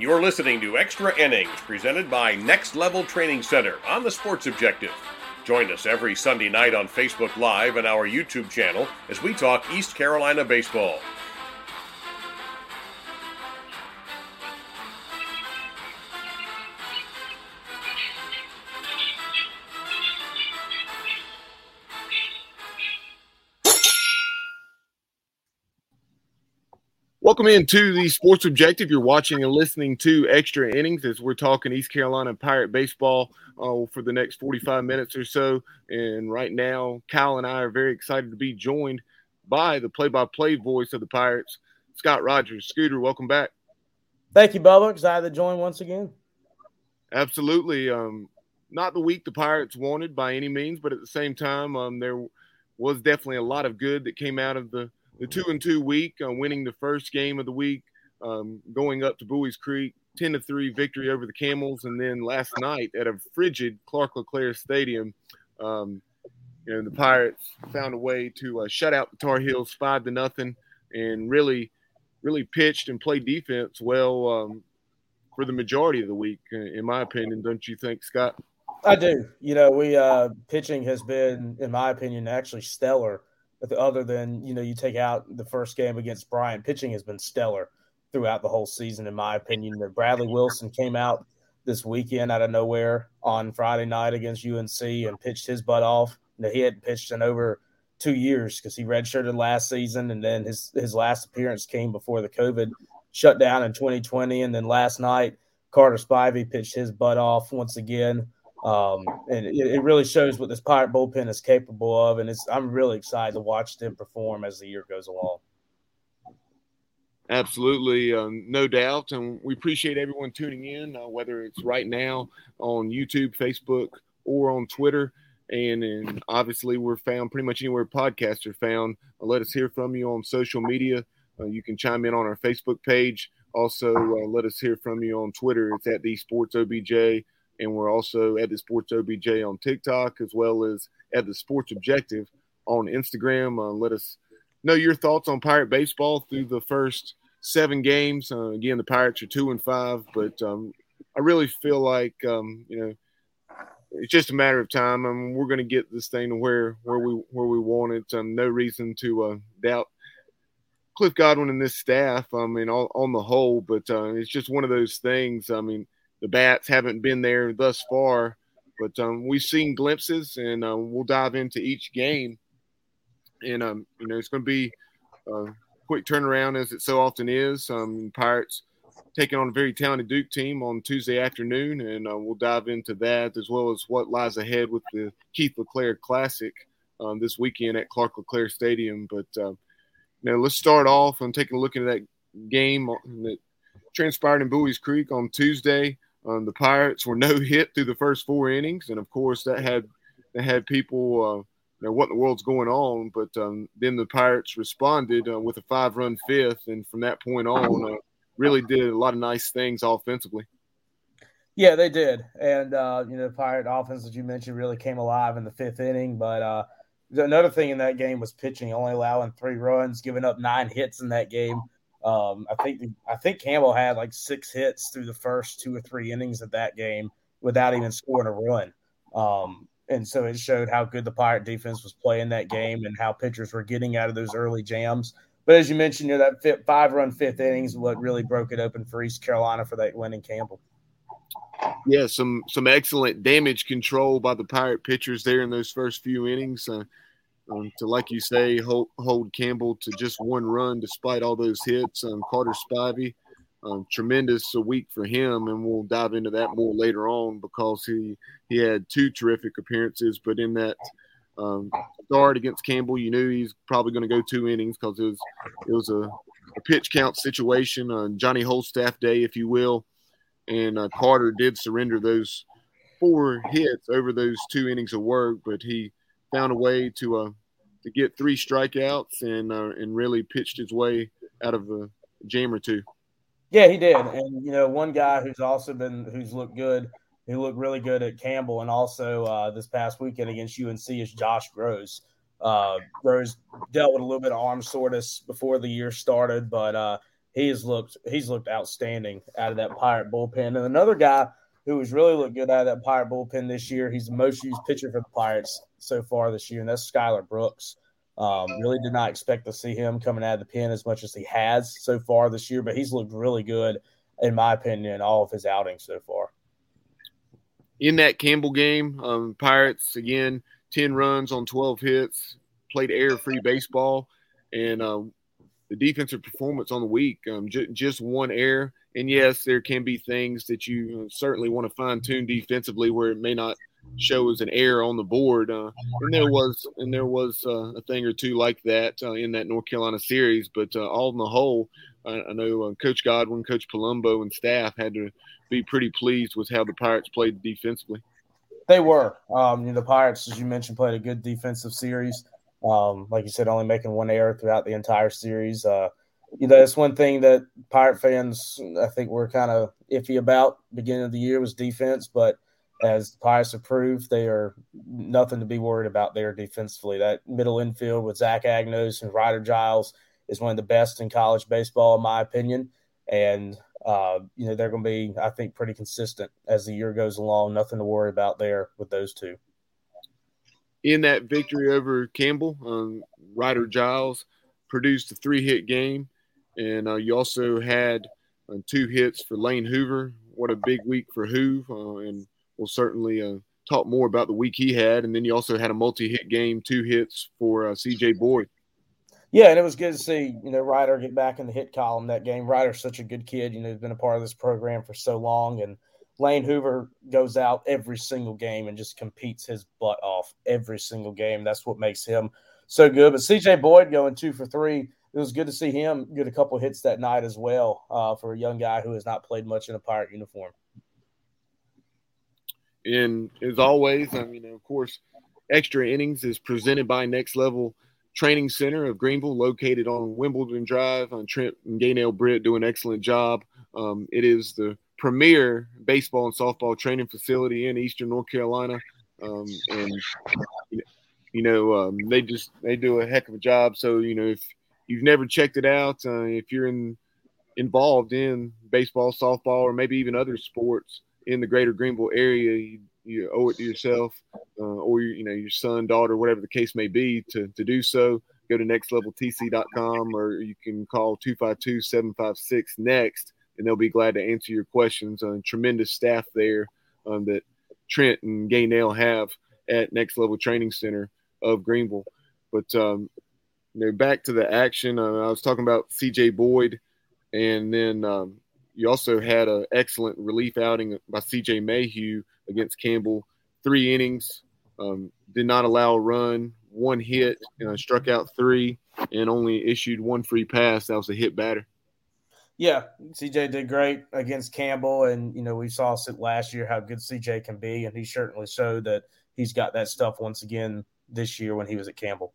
You're listening to Extra Innings, presented by Next Level Training Center on the Sports Objective. Join us every Sunday night on Facebook Live and our YouTube channel as we talk East Carolina baseball. Welcome into the Sports Objective. You're watching and listening to Extra Innings as we're talking East Carolina Pirate baseball for the next 45 minutes or so. And right now, Kyle and I are very excited to be joined by the play-by-play voice of the Pirates, Scott Rogers. Scooter, welcome back. Thank you, Bubba. Excited to join once again. Absolutely. Not the week the Pirates wanted by any means, but at the same time, there was definitely a lot of good that came out of the 2-2 week, winning the first game of the week, going up to Bowie's Creek, 10-3 victory over the Camels, and then last night at a frigid Clark LeClaire Stadium, the Pirates found a way to shut out the Tar Heels 5-0, and really pitched and played defense well for the majority of the week, in my opinion. Don't you think, Scott? I do. Pitching has been, in my opinion, actually stellar. Other than, you take out the first game against Bryant, pitching has been stellar throughout the whole season, in my opinion. Bradley Wilson came out this weekend out of nowhere on Friday night against UNC and pitched his butt off. He hadn't pitched in over 2 years because he redshirted last season, and then his last appearance came before the COVID shutdown in 2020. And then last night, Carter Spivey pitched his butt off once again. And it really shows what this Pirate bullpen is capable of, and I'm really excited to watch them perform as the year goes along. Absolutely, no doubt, and we appreciate everyone tuning in, whether it's right now on YouTube, Facebook, or on Twitter, and obviously we're found pretty much anywhere podcasts are found. Let us hear from you on social media. You can chime in on our Facebook page. Also, let us hear from you on Twitter. It's at the Sports OBJ. And we're also at the Sports OBJ on TikTok, as well as at the Sports Objective on Instagram. Let us know your thoughts on Pirate baseball through the first 7 games. Again, the Pirates are 2-5, but I really feel like it's just a matter of time. We're going to get this thing to where we want it. No reason to doubt Cliff Godwin and this staff. On the whole, but it's just one of those things. The bats haven't been there thus far, but we've seen glimpses, and we'll dive into each game. And, it's going to be a quick turnaround, as it so often is. Pirates taking on a very talented Duke team on Tuesday afternoon, and we'll dive into that as well as what lies ahead with the Keith LeClaire Classic this weekend at Clark LeClaire Stadium. But, let's start off on taking a look at that game that transpired in Bowie's Creek on Tuesday. The Pirates were no hit through the first 4 innings, and of course that had people what in the world's going on. But then the Pirates responded with a 5-run fifth, and from that point on, really did a lot of nice things offensively. Yeah, they did, and the Pirate offense, as you mentioned, really came alive in the 5th inning. But another thing in that game was pitching, only allowing 3 runs, giving up 9 hits in that game. I think Campbell had like 6 hits through the first 2 or 3 innings of that game without even scoring a run. And so it showed how good the Pirate defense was playing that game and how pitchers were getting out of those early jams. But as you mentioned, that 5-run 5th inning is what really broke it open for East Carolina for that win in Campbell. Yeah, some excellent damage control by the Pirate pitchers there in those first few innings. To, like you say, hold Campbell to just 1 run despite all those hits. Carter Spivey, tremendous a week for him, and we'll dive into that more later on because he had 2 terrific appearances. But in that start against Campbell, you knew he's probably going to go 2 innings because it was a pitch count situation, Johnny Holstaff day, if you will. And Carter did surrender those 4 hits over those 2 innings of work, but he found a way to get 3 strikeouts and really pitched his way out of a jam or 2. Yeah, he did. And, one guy who's looked good, who looked really good at Campbell and also this past weekend against UNC is Josh Groves. Groves dealt with a little bit of arm soreness before the year started, but he's looked outstanding out of that Pirate bullpen. And another guy who has really looked good out of that Pirate bullpen this year, he's the most used pitcher for the Pirates so far this year, and that's Skylar Brooks. Really did not expect to see him coming out of the pen as much as he has so far this year, but he's looked really good, in my opinion, in all of his outings so far. In that Campbell game, Pirates, again, 10 runs on 12 hits, played error-free baseball, and the defensive performance on the week, just one error. And, yes, there can be things that you certainly want to fine-tune defensively where it may not show as an error on the board. And there was a thing or two like that in that North Carolina series. But all in the whole, I know Coach Godwin, Coach Palumbo, and staff had to be pretty pleased with how the Pirates played defensively. They were. The Pirates, as you mentioned, played a good defensive series. Like you said, only making one error throughout the entire series. It's one thing that Pirate fans, I think, were kind of iffy about beginning of the year was defense. But as the Pirates have proved, they are nothing to be worried about there defensively. That middle infield with Zach Agnos and Ryder Giles is one of the best in college baseball, in my opinion. And, they're going to be, I think, pretty consistent as the year goes along. Nothing to worry about there with those two. In that victory over Campbell, Ryder Giles produced a 3-hit game. And you also had 2 hits for Lane Hoover. What a big week for Hoove. And we'll certainly talk more about the week he had. And then you also had a multi-hit game, 2 hits for C.J. Boyd. Yeah, and it was good to see, Ryder get back in the hit column that game. Ryder's such a good kid. He's been a part of this program for so long. And Lane Hoover goes out every single game and just competes his butt off every single game. That's what makes him so good. But C.J. Boyd going 2 for 3. It was good to see him get a couple hits that night as well for a young guy who has not played much in a Pirate uniform. And as always, of course, Extra Innings is presented by Next Level Training Center of Greenville, located on Wimbledon Drive. Trent and Gaynell Britt do an excellent job. It is the premier baseball and softball training facility in Eastern North Carolina. They do a heck of a job. So, if you've never checked it out, if you're involved in baseball, softball, or maybe even other sports in the greater Greenville area, you owe it to yourself or your son, daughter, whatever the case may be, to do so. Go to nextleveltc.com, or you can call 252-756-NEXT, and they'll be glad to answer your questions. Tremendous staff there that Trent and Gaynell have at Next Level Training Center of Greenville. But back to the action. I was talking about C.J. Boyd, and then you also had an excellent relief outing by C.J. Mayhew against Campbell. 3 innings, did not allow a run, 1 hit, struck out 3, and only issued 1 free pass. That was a hit batter. Yeah, C.J. did great against Campbell, and, we saw last year how good C.J. can be, and he certainly showed that he's got that stuff once again this year when he was at Campbell.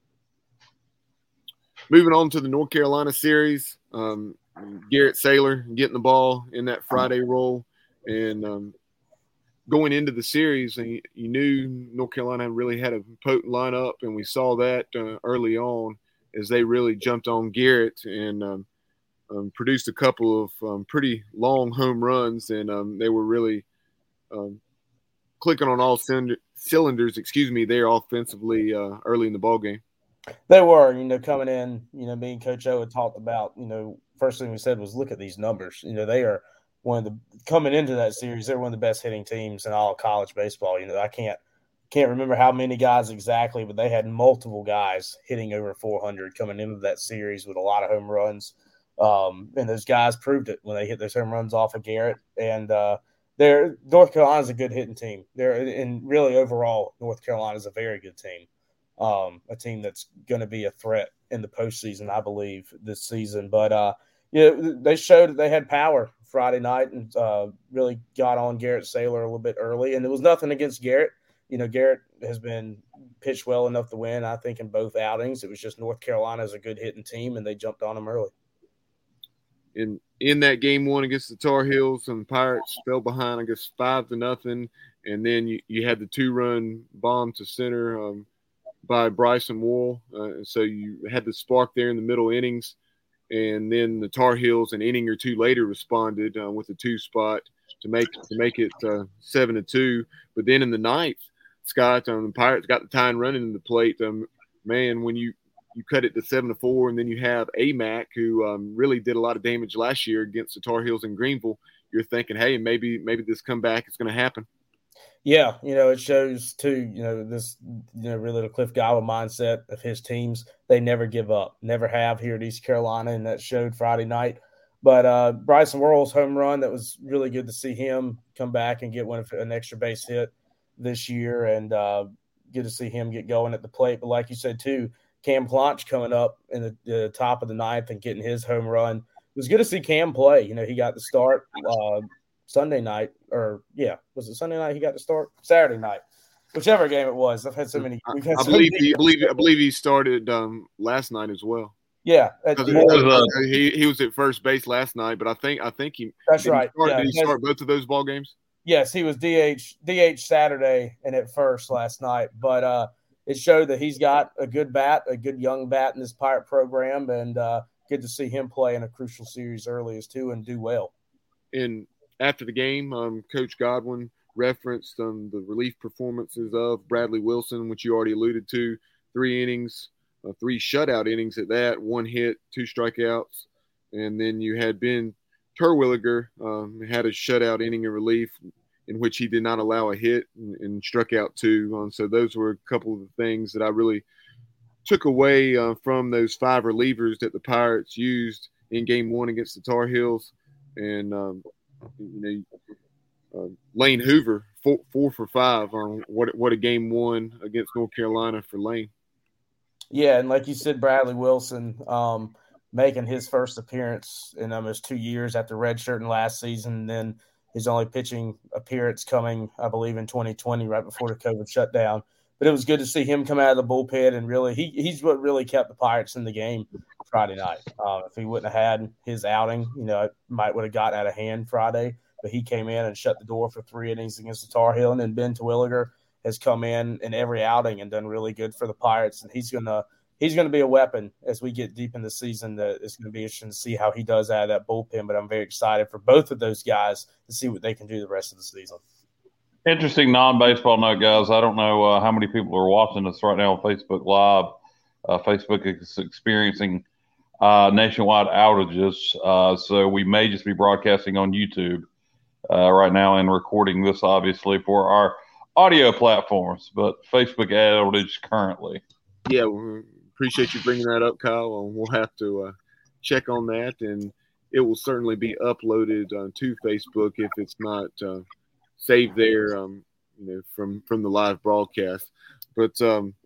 Moving on to the North Carolina series, Garrett Saylor getting the ball in that Friday role. And going into the series, you knew North Carolina really had a potent lineup, and we saw that early on as they really jumped on Garrett and produced a couple of pretty long home runs. And they were really clicking on all cylinders, there offensively early in the ballgame. They were, coming in, me and Coach O had talked about, first thing we said was look at these numbers. They are coming into that series, they're one of the best hitting teams in all of college baseball. I can't remember how many guys exactly, but they had multiple guys hitting over 400 coming into that series with a lot of home runs. And those guys proved it when they hit those home runs off of Garrett. And North Carolina's a good hitting team. And really overall, North Carolina's a very good team. A team that's going to be a threat in the postseason, I believe, this season. But, they showed that they had power Friday night and really got on Garrett Saylor a little bit early. And it was nothing against Garrett. Garrett has been pitched well enough to win, I think, in both outings. It was just North Carolina is a good hitting team, and they jumped on them early. In that game 1 against the Tar Heels, and the Pirates fell behind, 5-0. And then you had the 2-run bomb to center by Bryson Wool. So you had the spark there in the middle innings. and then the Tar Heels an inning or two later responded with a 2 spot to make it 7-2. But then in the ninth, Scott, the Pirates got the tying run in the plate. Man, when you cut it to 7-4, and then you have AMAC, who really did a lot of damage last year against the Tar Heels in Greenville, you're thinking, hey, maybe this comeback is going to happen. Yeah, it shows too, this, really the Cliff Godwin mindset of his teams. They never give up, never have here at East Carolina, and that showed Friday night. But Bryson Worrell's home run, that was really good to see him come back and get an extra base hit this year, and good to see him get going at the plate. But like you said too, Cam Planch coming up in the top of the ninth and getting his home run. It was good to see Cam play. He got the start Sunday night, was it Sunday night he got to start? Saturday night, whichever game it was. I've had so many. I believe he started last night as well. Yeah, he was at first base last night, but I think he. That's right. Did he start both of those ball games? Yes, he was DH Saturday and at first last night, but it showed that he's got a good bat, a good young bat in this Pirate program, and good to see him play in a crucial series early as too and do well. And after the game, Coach Godwin referenced the relief performances of Bradley Wilson, which you already alluded to. 3 innings, 3 shutout innings at that, 1 hit, 2 strikeouts. And then you had Ben Terwilliger had a shutout inning of relief in which he did not allow a hit and struck out 2. So those were a couple of the things that I really took away from those 5 relievers that the Pirates used in Game 1 against the Tar Heels. And Lane Hoover, 4 for 5 on what a Game 1 against North Carolina for Lane. Yeah, and like you said, Bradley Wilson making his first appearance in almost 2 years after redshirting last season, and then his only pitching appearance coming, I believe, in 2020, right before the COVID shutdown. But it was good to see him come out of the bullpen, and really, he's what really kept the Pirates in the game Friday night. If he wouldn't have had his outing, it might would have got out of hand Friday. But he came in and shut the door for 3 innings against the Tar Heel, and then Ben Terwilliger has come in every outing and done really good for the Pirates, and he's gonna be a weapon as we get deep in the season. That it's going to be interesting to see how he does out of that bullpen. But I'm very excited for both of those guys to see what they can do the rest of the season. Interesting non-baseball note, guys. I don't know how many people are watching us right now on Facebook Live. Facebook is experiencing nationwide outages, so we may just be broadcasting on YouTube right now and recording this, obviously, for our audio platforms, but Facebook outage currently. Yeah, we appreciate you bringing that up, Kyle. We'll have to check on that, and it will certainly be uploaded to Facebook if it's not saved there, from the live broadcast. But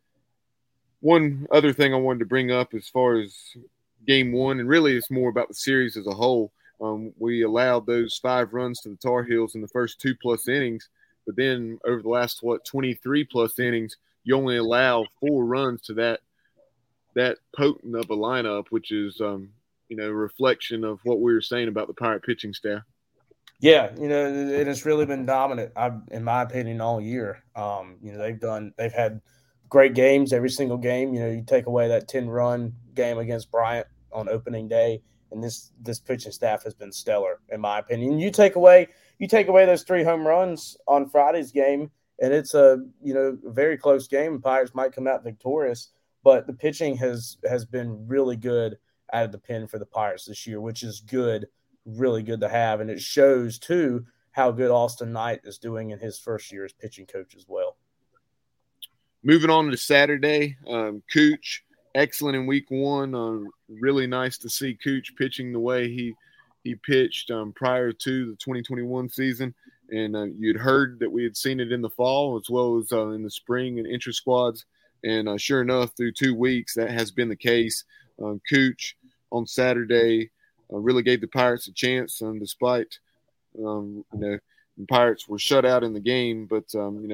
one other thing I wanted to bring up as far as Game 1, and really it's more about the series as a whole. We allowed those 5 runs to the Tar Heels in the first 2+ innings, but then over the last 23+ innings, you only allow 4 runs to that potent of a lineup, which is a reflection of what we were saying about the Pirate pitching staff. Yeah, it has really been dominant, in my opinion, all year. They've had great games every single game. You take away that 10-run game against Bryant on opening day, and this pitching staff has been stellar, in my opinion. You take away those 3 home runs on Friday's game, and it's a very close game. Pirates might come out victorious, but the pitching has been really good out of the pen for the Pirates this year, which is good. Really good to have, and it shows too how good Austin Knight is doing in his first year as pitching coach as well. Moving on to Saturday, Cooch, excellent in week 1. Really nice to see Cooch pitching the way he pitched prior to the 2021 season, and you'd heard that we had seen it in the fall as well as in the spring and intra squads, and sure enough, through 2 weeks that has been the case. Cooch on Saturday really gave the Pirates a chance, despite the Pirates were shut out in the game. But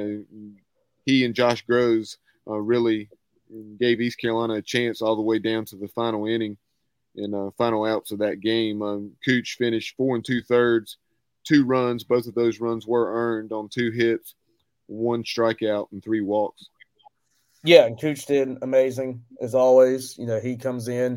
he and Josh Groves really gave East Carolina a chance all the way down to the final inning and final outs of that game. Cooch finished 4 2/3, 2 runs. Both of those runs were earned on 2 hits, 1 strikeout, and 3 walks. Yeah, and Cooch did amazing as always. He comes in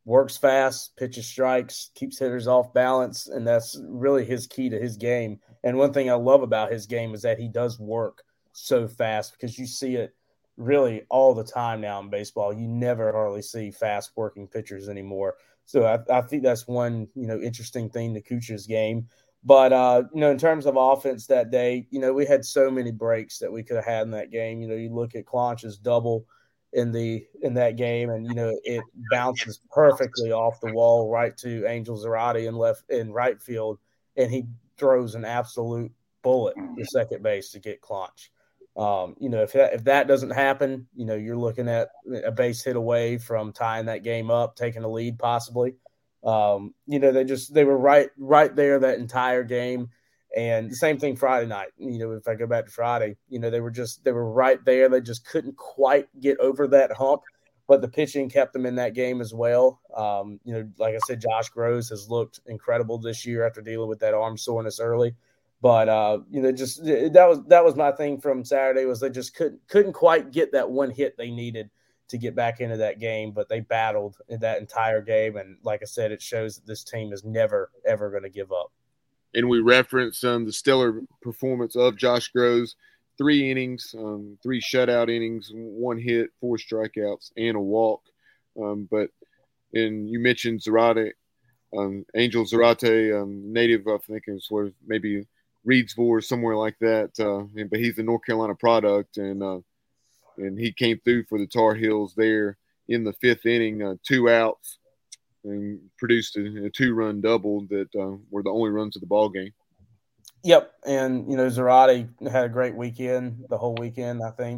works fast, pitches strikes, keeps hitters off balance, and that's really his key to his game. And one thing I love about his game is that he does work so fast, because you see it really all the time now in baseball. You never hardly see fast working pitchers anymore. So I think that's one, interesting thing to Kucha's game. But, in terms of offense that day, we had so many breaks that we could have had in that game. You look at Claunch's double in that game, and, it bounces perfectly off the wall right to Angel Zarate in right field, and he throws an absolute bullet to second base to get Claunch. If that doesn't happen, you're looking at a base hit away from tying that game up, taking a lead possibly. They were right there that entire game. And the same thing Friday night. If I go back to Friday, they were right there. They just couldn't quite get over that hump, but the pitching kept them in that game as well. Like I said, Josh Groves has looked incredible this year after dealing with that arm soreness early. But that was my thing from Saturday, was they just couldn't quite get that one hit they needed to get back into that game, but they battled in that entire game. And like I said, it shows that this team is never, ever going to give up. And we referenced the stellar performance of Josh Groves, 3 innings, 3 shutout innings, 1 hit, 4 strikeouts, and a walk. And you mentioned Zarate, Angel Zarate, native, I think it was maybe Reedsville or somewhere like that. But he's a North Carolina product, and he came through for the Tar Heels there in the 5th inning, 2 outs, and produced a 2-run double that were the only runs of the ball game. Yep, and Zarate had a great weekend, the whole weekend, I think.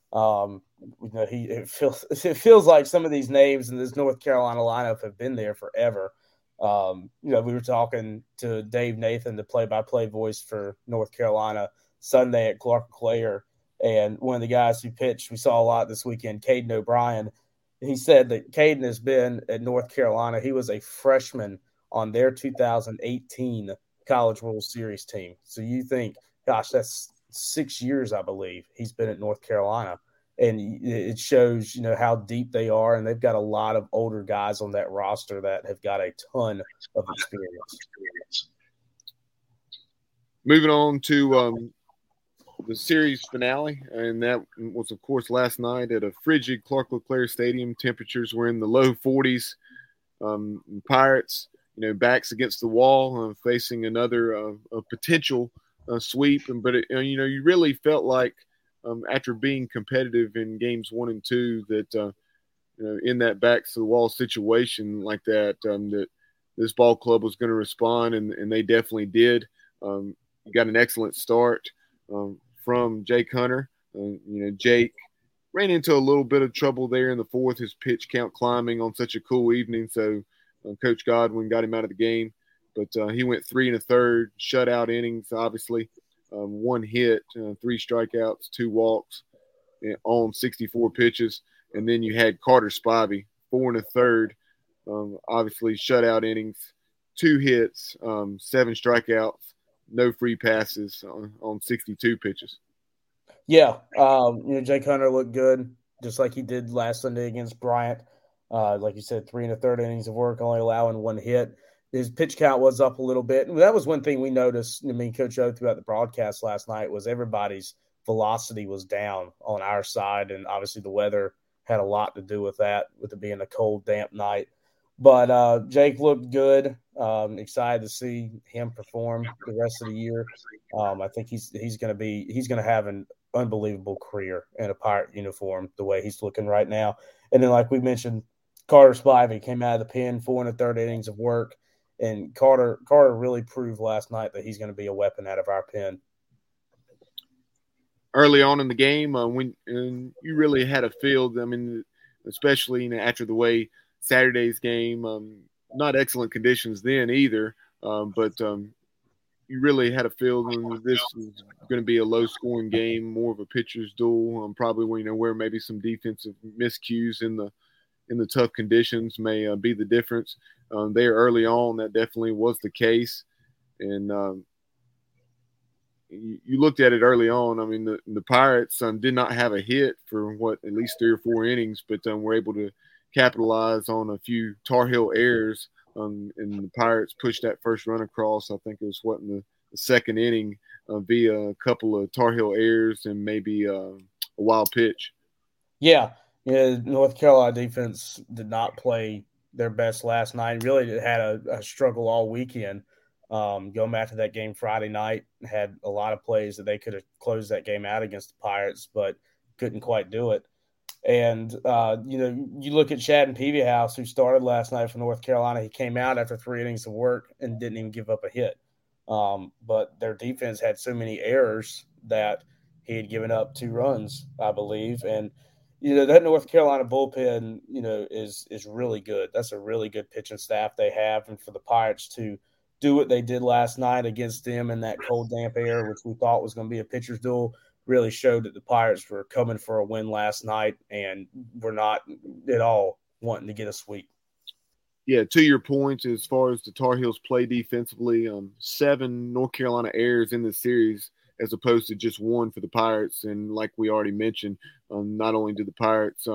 It feels like some of these names in this North Carolina lineup have been there forever. We were talking to Dave Nathan, the play-by-play voice for North Carolina, Sunday at Clark Clare, and one of the guys who pitched, we saw a lot this weekend, Caden O'Brien. He said that Caden has been at North Carolina. He was a freshman on their 2018 College World Series team. So you think, gosh, that's 6 years, I believe, he's been at North Carolina. And it shows, how deep they are. And they've got a lot of older guys on that roster that have got a ton of experience. Moving on to the series finale, and that was, of course, last night at a frigid Clark LeClaire Stadium. Temperatures were in the low 40s. Pirates, backs against the wall, facing another potential sweep. But you really felt like after being competitive in games 1 and 2 that in that backs to the wall situation like that, that this ball club was going to respond, and they definitely did. Got an excellent start from Jake Hunter. Jake ran into a little bit of trouble there in the 4th, his pitch count climbing on such a cool evening. So Coach Godwin got him out of the game. But he went 3 1/3, shutout innings, obviously. 1 hit, 3 strikeouts, 2 walks on 64 pitches. And then you had Carter Spivey, 4 1/3, obviously shutout innings, 2 hits, 7 strikeouts, no free passes on 62 pitches. Yeah, Jake Hunter looked good, just like he did last Sunday against Bryant. Like you said, 3 1/3 innings of work, only allowing 1 hit. His pitch count was up a little bit. And that was one thing we noticed, Coach O, throughout the broadcast last night, was everybody's velocity was down on our side. And obviously the weather had a lot to do with that, with it being a cold, damp night. But Jake looked good. Excited to see him perform the rest of the year. I think he's going to have an unbelievable career in a Pirate uniform the way he's looking right now. And then, like we mentioned, Carter Spivey came out of the pen, 4 1/3 innings of work, and Carter really proved last night that he's going to be a weapon out of our pen. Early on in the game, when you really had a feel, especially after the way Saturday's game, not excellent conditions then either, but you really had a feeling that this was going to be a low-scoring game, more of a pitcher's duel, probably where maybe some defensive miscues in the tough conditions may be the difference. There early on, that definitely was the case, and you looked at it early on. The Pirates did not have a hit for at least 3 or 4 innings, but were able to capitalize on a few Tar Heel errors, and the Pirates pushed that first run across. I think it was in the second inning via a couple of Tar Heel errors and maybe a wild pitch. Yeah, North Carolina defense did not play their best last night. Really had a struggle all weekend. Going back to that game Friday night, had a lot of plays that they could have closed that game out against the Pirates, but couldn't quite do it. And, you look at Chad Peavyhouse, who started last night for North Carolina. He came out after 3 innings of work and didn't even give up a hit. But their defense had so many errors that he had given up 2 runs, I believe. And, that North Carolina bullpen, is really good. That's a really good pitching staff they have. And for the Pirates to do what they did last night against them in that cold, damp air, which we thought was going to be a pitcher's duel, really showed that the Pirates were coming for a win last night and were not at all wanting to get a sweep. Yeah, to your point, as far as the Tar Heels play defensively, 7 North Carolina errors in the series as opposed to just 1 for the Pirates. And like we already mentioned, not only did the Pirates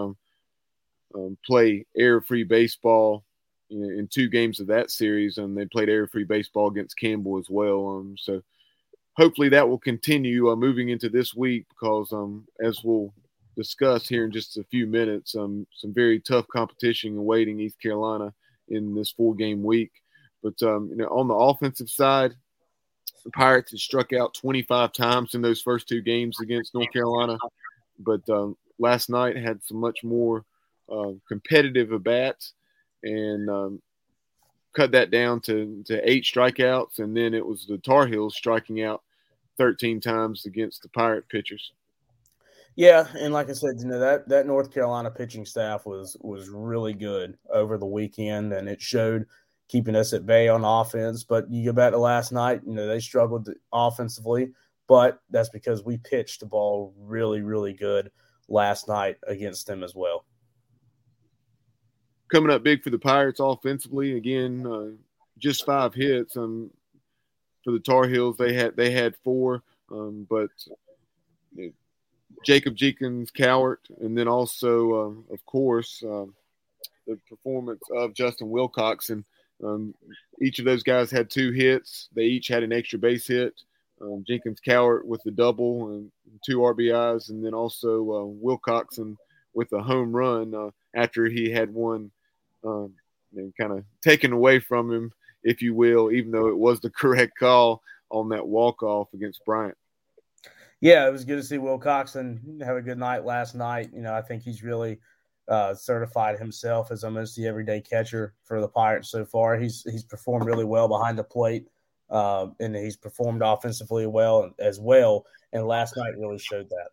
play error-free baseball in 2 games of that series, and they played error-free baseball against Campbell as well. So hopefully that will continue moving into this week because, as we'll discuss here in just a few minutes, some very tough competition awaiting East Carolina in this 4-game week. But, on the offensive side, the Pirates had struck out 25 times in those first 2 games against North Carolina. But last night had some much more competitive at-bats and cut that down to 8 strikeouts. And then it was the Tar Heels striking out 13 times against the Pirate pitchers. Yeah, and like I said, that North Carolina pitching staff was really good over the weekend, and it showed keeping us at bay on offense. But you go back to last night, they struggled offensively, but that's because we pitched the ball really, really good last night against them as well. Coming up big for the Pirates offensively, again, just 5 hits. For the Tar Heels, they had 4, but Jacob Jenkins Cowart, and then also, of course, the performance of Justin Wilcoxon. Each of those guys had 2 hits. They each had an extra base hit. Jenkins Cowart with the double and 2 RBIs, and then also Wilcoxon with a home run after he had one kind of taken away from him, if you will, even though it was the correct call on that walk-off against Bryant. Yeah, it was good to see Wilcoxon have a good night last night. I think he's really certified himself as almost the everyday catcher for the Pirates so far. He's performed really well behind the plate, and he's performed offensively well as well. And last night really showed that.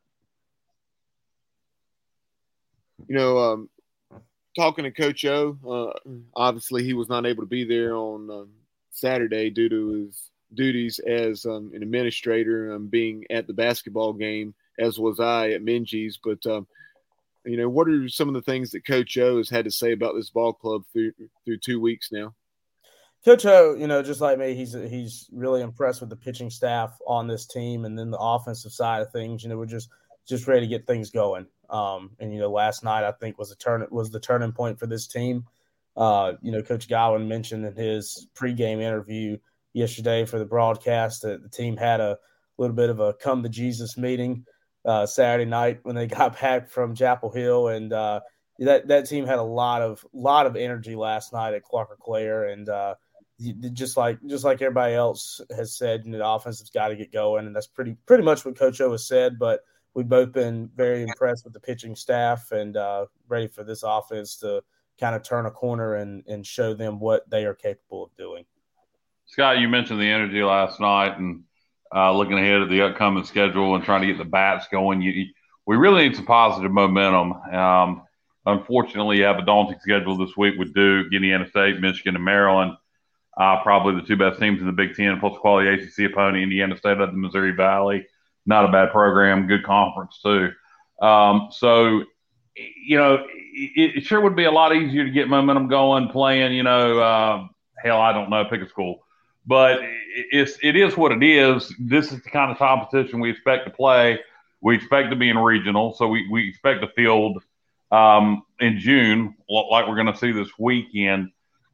Talking to Coach O, obviously he was not able to be there on Saturday due to his duties as an administrator, being at the basketball game, as was I at Minges. But, what are some of the things that Coach O has had to say about this ball club through 2 weeks now? Coach O, just like me, he's really impressed with the pitching staff on this team, and then the offensive side of things. We're just ready to get things going. Last night I think was the turning point for this team. Coach Godwin mentioned in his pregame interview yesterday for the broadcast that the team had a little bit of a come to Jesus meeting Saturday night when they got back from Chapel Hill, and that team had a lot of energy last night at Clark LeClaire, and just like everybody else has said, the offensive's got to get going, and that's pretty much what Coach O has said. But we've both been very impressed with the pitching staff and ready for this offense to kind of turn a corner and show them what they are capable of doing. Scott, you mentioned the energy last night and looking ahead at the upcoming schedule and trying to get the bats going. We really need some positive momentum. Unfortunately, you have a daunting schedule this week with Duke, Indiana State, Michigan, and Maryland. Probably the 2 best teams in the Big Ten, plus quality ACC opponent, Indiana State out of the Missouri Valley. Not a bad program, good conference too. It sure would be a lot easier to get momentum going playing, hell, I don't know, pick a school. But it is what it is. This is the kind of competition we expect to play. We expect to be in regional, so we expect to field in June, like we're going to see this weekend.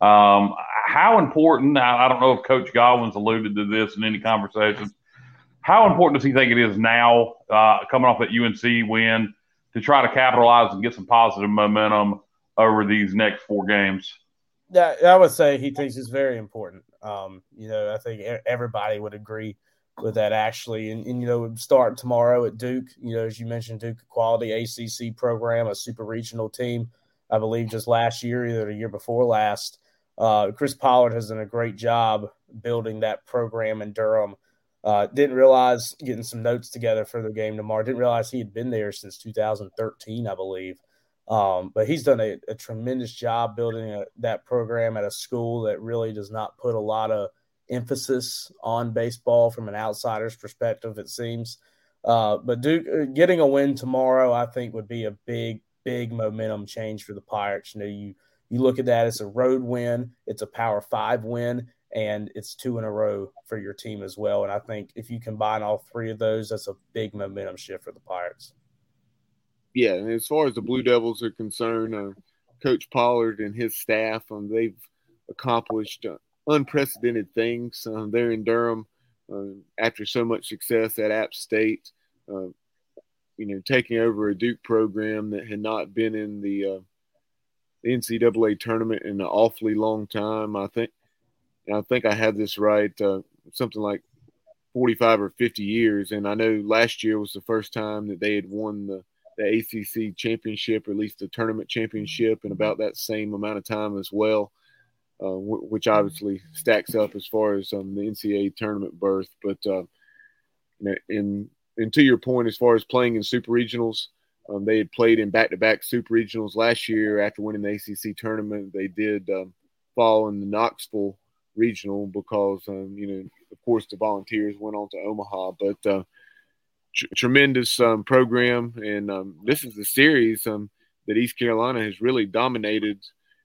How important, I don't know if Coach Godwin's alluded to this in any conversation, how important does he think it is now, coming off that UNC win, to try to capitalize and get some positive momentum over these next 4 games? Yeah, I would say he thinks it's very important. I think everybody would agree with that, actually. And start tomorrow at Duke. As you mentioned, Duke, a quality ACC program, a super regional team, I believe just last year, either the year before last. Chris Pollard has done a great job building that program in Durham. Didn't realize, getting some notes together for the game tomorrow, didn't realize he had been there since 2013, I believe. But he's done a tremendous job building that program at a school that really does not put a lot of emphasis on baseball from an outsider's perspective, it seems. But Duke getting a win tomorrow, I think, would be a big, big momentum change for the Pirates. You look at that, it's a road win, it's a Power 5 win, and it's 2 in a row for your team as well. And I think if you combine all 3 of those, that's a big momentum shift for the Pirates. Yeah, and as far as the Blue Devils are concerned, Coach Pollard and his staff, they've accomplished unprecedented things. They're in Durham after so much success at App State, taking over a Duke program that had not been in the NCAA tournament in an awfully long time. I think I have this right, something like 45 or 50 years. And I know last year was the first time that they had won the ACC championship, or at least the tournament championship, in about that same amount of time as well, which obviously stacks up as far as the NCAA tournament berth. But and to your point, as far as playing in super regionals, they had played in back-to-back super regionals last year. After winning the ACC tournament, they did fall in the Knoxville regional because, of course, the Volunteers went on to Omaha. But tremendous program, and this is the series that East Carolina has really dominated.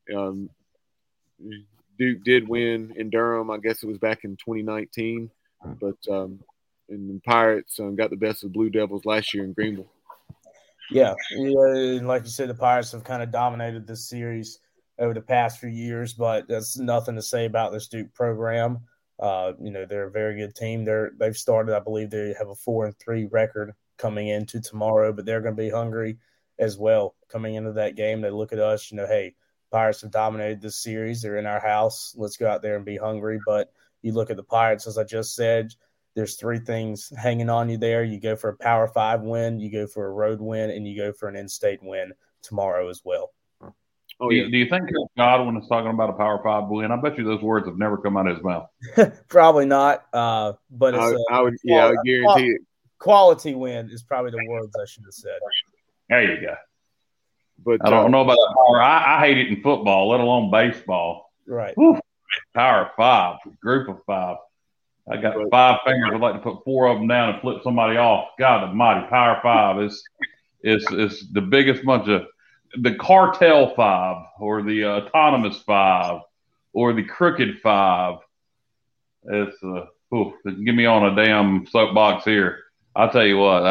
Duke did win in Durham, I guess it was back in 2019, but and the Pirates got the best of the Blue Devils last year in Greenville. Yeah, and like you said, the Pirates have kind of dominated this series over the past few years, but that's nothing to say about this Duke program. They're a very good team. They've started, I believe they have a 4-3 record coming into tomorrow, but they're going to be hungry as well coming into that game. They look at us, hey, Pirates have dominated this series. They're in our house. Let's go out there and be hungry. But you look at the Pirates, as I just said, there's 3 things hanging on you there. You go for a Power 5 win, you go for a road win, and you go for an in-state win tomorrow as well. Oh, yeah. Do you think Godwin is talking about a Power 5 win? I bet you those words have never come out of his mouth. Probably not, but it's I would guarantee it. Quality win is probably the words I should have said. There you go. But I don't know about that power. I hate it in football, let alone baseball. Right. Woo. Power 5, group of 5. I got 5 fingers. I'd like to put 4 of them down and flip somebody off. God almighty, Power 5 is the biggest bunch of the Cartel 5 or the Autonomous 5 or the Crooked 5. It's get me on a damn soapbox here. I'll tell you what,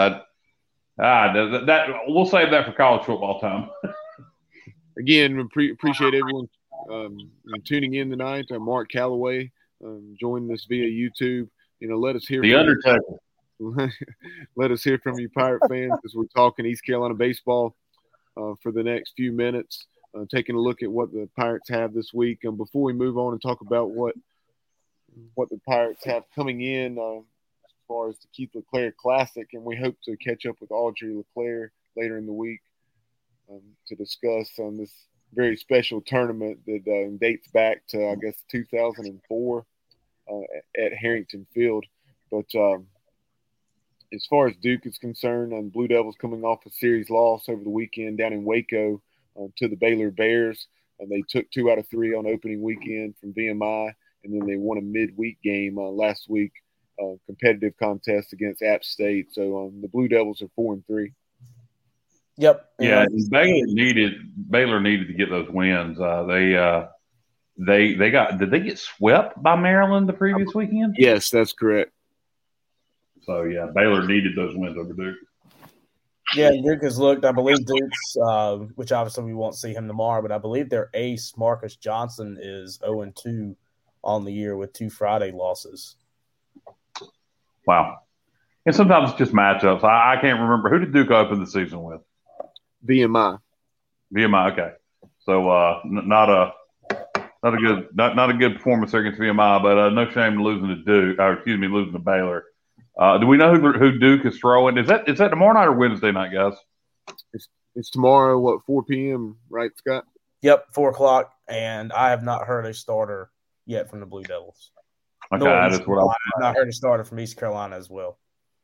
that we'll save that for college football time. Again, appreciate everyone tuning in tonight. Mark Calloway joining us via YouTube. Let us hear the Undertaker. Let us hear from you, Pirate fans, as we're talking East Carolina baseball for the next few minutes, taking a look at what the Pirates have this week. And before we move on and talk about what the Pirates have coming in as far as the Keith LeClaire Classic, and we hope to catch up with Audrey LeClaire later in the week to discuss this very special tournament that dates back to, I guess, 2004 at Harrington Field. But as far as Duke is concerned, Blue Devils coming off a series loss over the weekend down in Waco to the Baylor Bears. They took 2 out of 3 on opening weekend from VMI, and then they won a midweek game last week, competitive contest against App State. So the Blue Devils are 4-3. Yep. Yeah, Baylor needed to get those wins. Did they get swept by Maryland the previous weekend? Yes, that's correct. So yeah, Baylor needed those wins over Duke. Yeah, Duke has looked. I believe Duke's, which obviously we won't see him tomorrow, but I believe their ace, Marcus Johnson, is 0-2 on the year with 2 Friday losses. Wow. And sometimes it's just matchups. I can't remember. Who did Duke open the season with? VMI. VMI, okay. So not a good performance there against VMI, but no shame losing to Duke. Losing to Baylor. Do we know who Duke is throwing? Is that tomorrow night or Wednesday night, guys? It's tomorrow. 4 p.m. Right, Scott? Yep, 4:00, and I have not heard a starter yet from the Blue Devils. Okay, that is what I've not heard a starter from East Carolina as well.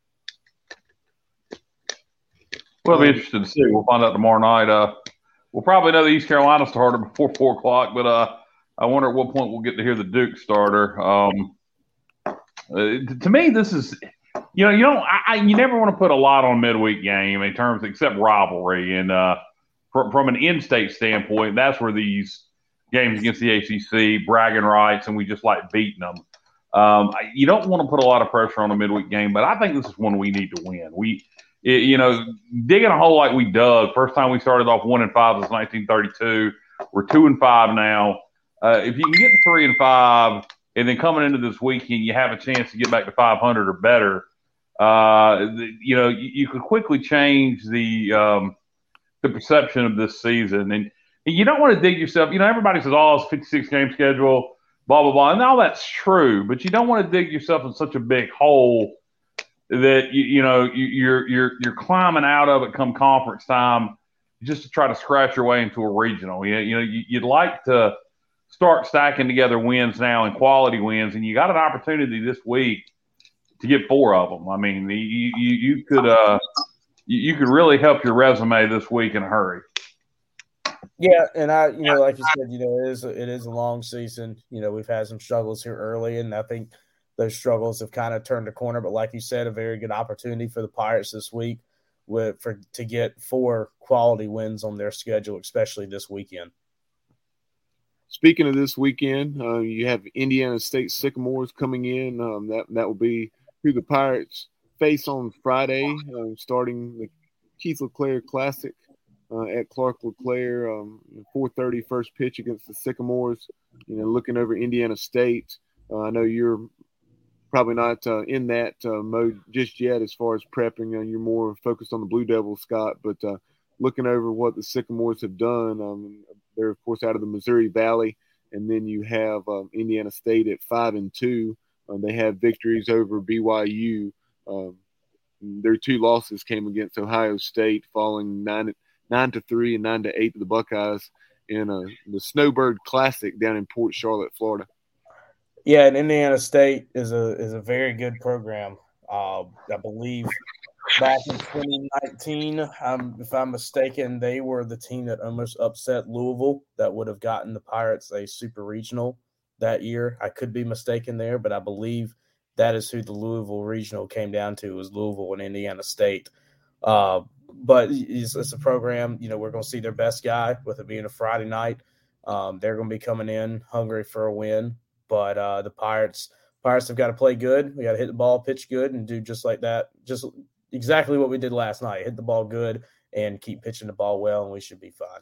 Well, it'll be interesting to see. We'll find out tomorrow night. We'll probably know the East Carolina starter before 4:00, but I wonder at what point we'll get to hear the Duke starter. To me, this is, you never want to put a lot on a midweek game in terms except rivalry. And from an in-state standpoint, that's where these games against the ACC, bragging rights, and we just like beating them. You don't want to put a lot of pressure on a midweek game, but I think this is one we need to win. Digging a hole like we dug, first time we started off 1-5 since 1932. We're 2-5 now. If you can get to 3-5, and then coming into this weekend, you have a chance to get back to 500 or better. You could quickly change the perception of this season, and you don't want to dig yourself. Everybody says, "Oh, it's a 56-game schedule, blah blah blah," and all that's true. But you don't want to dig yourself in such a big hole that you're climbing out of it come conference time just to try to scratch your way into a regional. You'd like to start stacking together wins now and quality wins, and you got an opportunity this week to get 4 of them. I mean, you could really help your resume this week in a hurry. Yeah, and like you said, it is a long season. We've had some struggles here early, and I think those struggles have kind of turned a corner. But like you said, a very good opportunity for the Pirates this week to get 4 quality wins on their schedule, especially this weekend. Speaking of this weekend, you have Indiana State Sycamores coming in. That will be who the Pirates face on Friday, starting the Keith LeClaire Classic at Clark LeClaire. 4:30 first pitch against the Sycamores. Looking over Indiana State. I know you're probably not in that mode just yet as far as prepping. You're more focused on the Blue Devils, Scott. But looking over what the Sycamores have done, they're, of course, out of the Missouri Valley. And then you have Indiana State at 5-2. They have victories over BYU. Their 2 losses came against Ohio State, falling 9-3 and 9-8 to the Buckeyes in the Snowbird Classic down in Port Charlotte, Florida. Yeah, and Indiana State is a very good program. I believe back in 2019, if I'm mistaken, they were the team that almost upset Louisville that would have gotten the Pirates a super regional that year. I could be mistaken there, but I believe that is who the Louisville regional came down to, was Louisville and Indiana State. But it's a program, we're going to see their best guy with it being a Friday night. They're going to be coming in hungry for a win. But the Pirates have got to play good. We got to hit the ball, pitch good, and do just like that. Just exactly what we did last night. Hit the ball good and keep pitching the ball well, and we should be fine.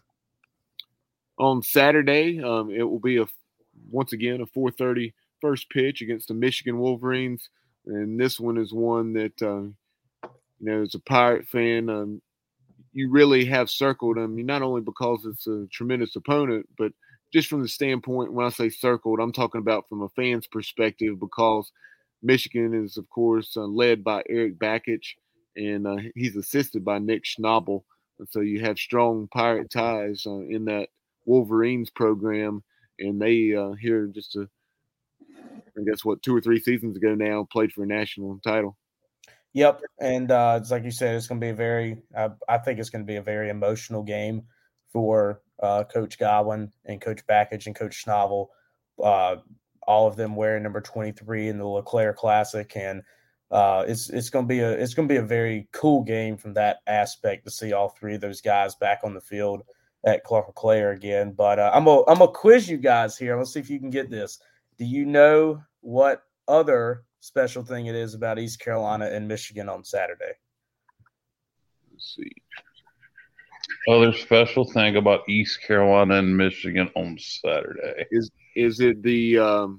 On Saturday, it will be once again a 4:30 first pitch against the Michigan Wolverines. And this one is one that, as a Pirate fan, you really have circled them, not only because it's a tremendous opponent, but just from the standpoint, when I say circled, I'm talking about from a fan's perspective, because Michigan is, of course, led by Eric Bakich, and he's assisted by Nick Schnabel. And so you have strong Pirate ties in that Wolverines program. And they here just, 2 or 3 seasons ago now, played for a national title. Yep. And it's like you said, it's going to be I think it's going to be a very emotional game for Coach Godwin and Coach Bakich and Coach Schnabel, all of them wearing number 23 in the LeClaire Classic, and it's going to be a very cool game from that aspect to see all 3 of those guys back on the field at Clark LeClaire again. But I'm gonna quiz you guys here. I'm gonna see if you can get this. Do you know what other special thing it is about East Carolina and Michigan on Saturday? Let's see. Other special thing about East Carolina and Michigan on Saturday. Is it the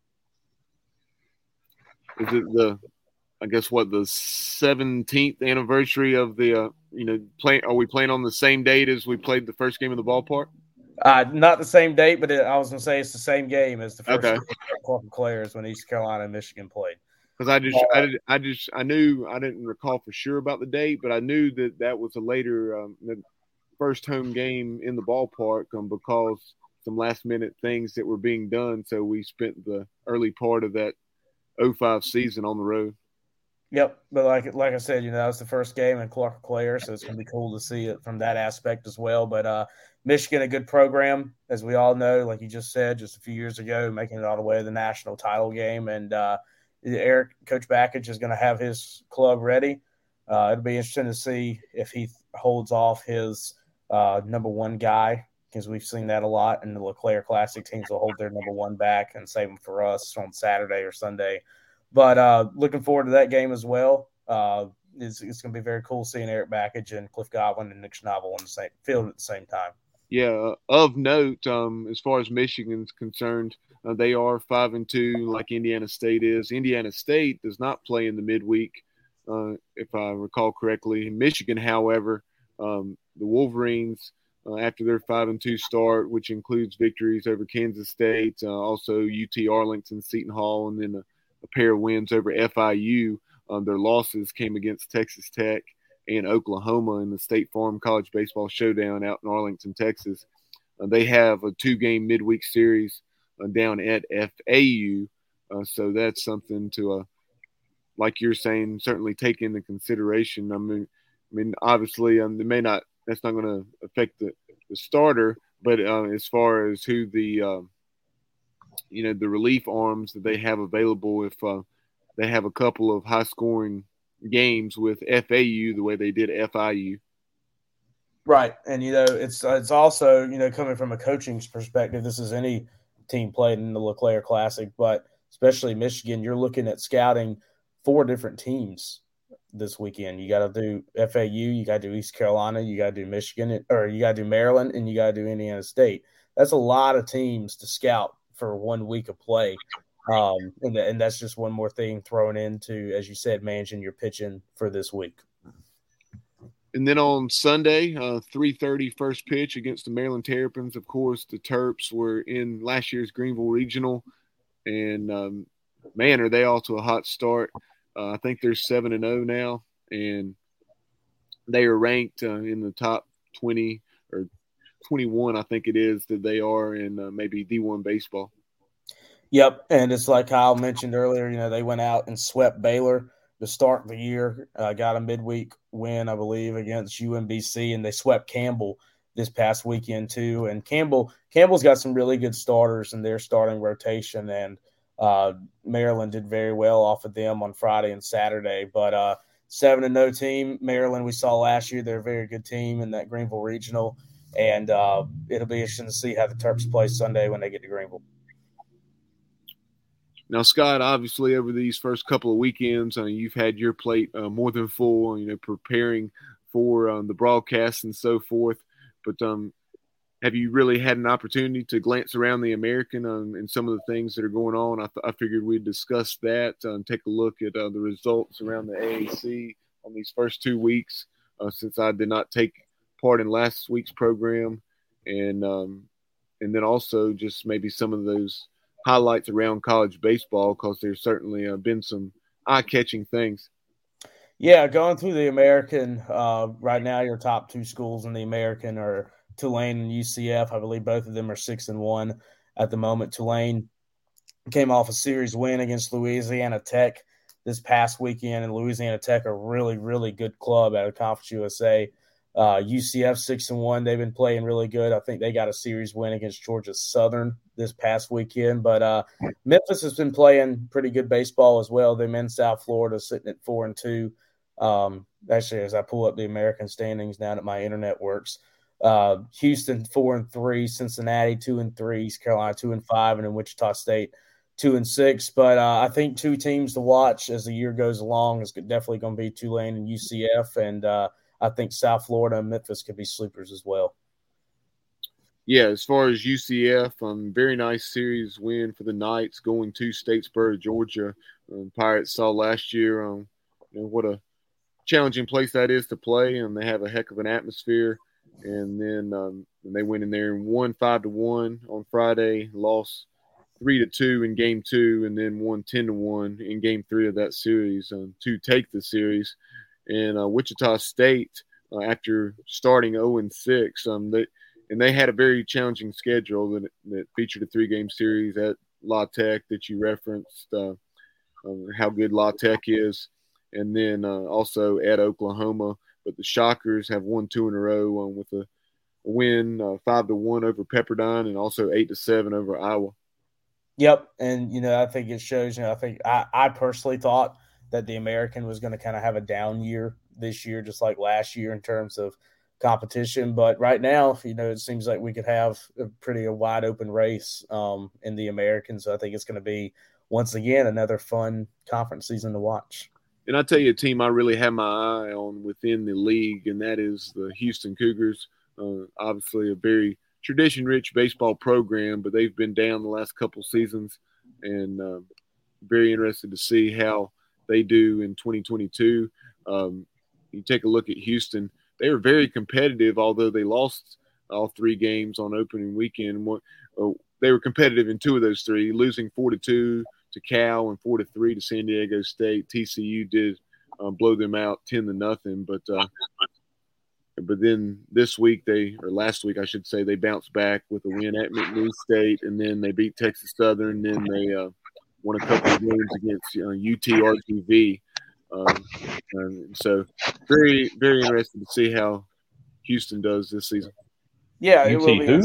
I guess the 17th anniversary of the play? Are we playing on the same date as we played the first game of the ballpark? Not the same date, but I was going to say it's the same game as the first game of Clark Claire's when East Carolina and Michigan played. Because I knew I didn't recall for sure about the date, but I knew that was a later the first home game in the ballpark because some last minute things that were being done. So we spent the early part of that 05 season on the road. Yep, but like I said, that was the first game in Clark Claire, so it's going to be cool to see it from that aspect as well. But Michigan, a good program, as we all know, like you just said, just a few years ago, making it all the way to the national title game. And Coach Bakich is going to have his club ready. It'll be interesting to see if he holds off his number one guy, because we've seen that a lot, and the LeClaire Classic teams will hold their number one back and save them for us on Saturday or Sunday. But looking forward to that game as well. It's going to be very cool seeing Eric Bakich and Cliff Godwin and Nick Schnabel on the same field at the same time. Yeah, of note, as far as Michigan's concerned, they are 5-2, like Indiana State is. Indiana State does not play in the midweek, if I recall correctly. Michigan, however, the Wolverines, after their 5-2 start, which includes victories over Kansas State, also UT Arlington, Seton Hall, and then a pair of wins over FIU. Their losses came against Texas Tech and Oklahoma in the State Farm College Baseball Showdown out in Arlington, Texas. They have a 2-game midweek series down at FAU. So that's something to, like you're saying, certainly take into consideration. I mean, obviously, that's not going to affect the starter, but as far as who the relief arms that they have available, if they have a couple of high-scoring games with FAU the way they did FIU. Right, and it's also coming from a coaching's perspective. This is any team played in the LeClaire Classic, but especially Michigan, you're looking at scouting 4 different teams this weekend. You got to do FAU, you got to do East Carolina, you got to do Michigan, or you got to do Maryland, and you got to do Indiana State. That's a lot of teams to scout for 1 week of play. And that's just one more thing thrown into, as you said, managing your pitching for this week. And then on Sunday, 3:30 first pitch against the Maryland Terrapins. Of course, the Terps were in last year's Greenville Regional, and man, are they off to a hot start. I think they're 7-0 now, and they are ranked in the top 20 or 21, I think it is, that they are in maybe D1 baseball. Yep, and it's like Kyle mentioned earlier, they went out and swept Baylor to start the year, got a midweek win, I believe, against UMBC, and they swept Campbell this past weekend too. And Campbell's got some really good starters in their starting rotation, and Maryland did very well off of them on Friday and Saturday. But 7-0 team, Maryland we saw last year, they're a very good team in that Greenville Regional, and it'll be interesting to see how the Terps play Sunday when they get to Greenville. Now, Scott, obviously over these first couple of weekends, you've had your plate more than full, preparing for the broadcast and so forth. But have you really had an opportunity to glance around the American and some of the things that are going on? I figured we'd discuss that and take a look at the results around the AAC on these first 2 weeks, since I did not take part in last week's program, and then also just maybe some of those highlights around college baseball, because there's certainly been some eye-catching things. Yeah, going through the American, right now your top 2 schools in the American are Tulane and UCF. I believe both of them are 6-1 at the moment. Tulane came off a series win against Louisiana Tech this past weekend, and Louisiana Tech are a really, really good club out of Conference USA. UCF 6-1. They've been playing really good. I think they got a series win against Georgia Southern this past weekend. But Memphis has been playing pretty good baseball as well. They're in South Florida, sitting at 4-2. Actually, as I pull up the American standings now that my internet works, Houston 4-3, Cincinnati 2-3, East Carolina 2-5, and then Wichita State 2-6. But I think 2 teams to watch as the year goes along is definitely going to be Tulane and UCF. And I think South Florida and Memphis could be sleepers as well. Yeah, as far as UCF, very nice series win for the Knights going to Statesboro, Georgia. Pirates saw last year what a challenging place that is to play, and they have a heck of an atmosphere. And then they went in there and won 5-1 on Friday, lost 3-2 in Game 2, and then won 10-1 in Game 3 of that series to take the series. And Wichita State, after starting 0-6, they had a very challenging schedule that featured a 3-game series at La Tech that you referenced, how good La Tech is, and then also at Oklahoma. But the Shockers have won 2 in a row with a win 5-1 over Pepperdine and also 8-7 over Iowa. Yep, and I think it shows. I think I personally thought that the American was going to kind of have a down year this year, just like last year in terms of competition. But right now, it seems like we could have a wide open race in the American. So I think it's going to be, once again, another fun conference season to watch. And I'll tell you a team I really have my eye on within the league, and that is the Houston Cougars. Obviously a very tradition-rich baseball program, but they've been down the last couple seasons, and very interested to see how they do in 2022. You take a look at Houston. They were very competitive, although they lost all 3 games on opening weekend. They were competitive in 2 of those 3, losing 4-2 to Cal and 4-3 to San Diego State. TCU did blow them out 10-0, but then last week I should say, they bounced back with a win at McNeese State, and then they beat Texas Southern. Then they won a couple of games against UTRGV. So very, very interested to see how Houston does this season. Yeah, it will be.